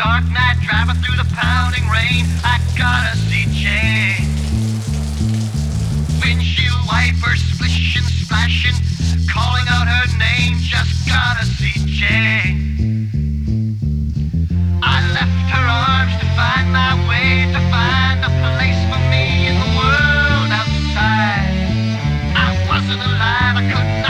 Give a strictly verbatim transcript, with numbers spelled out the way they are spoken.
dark night, driving through the pounding rain, I gotta see Jane. Windshield wipers splishing, splashing, calling out her name, just gotta see Jane. I left her arms to find my way, to find a place for me in the world outside. I wasn't alive, I couldn't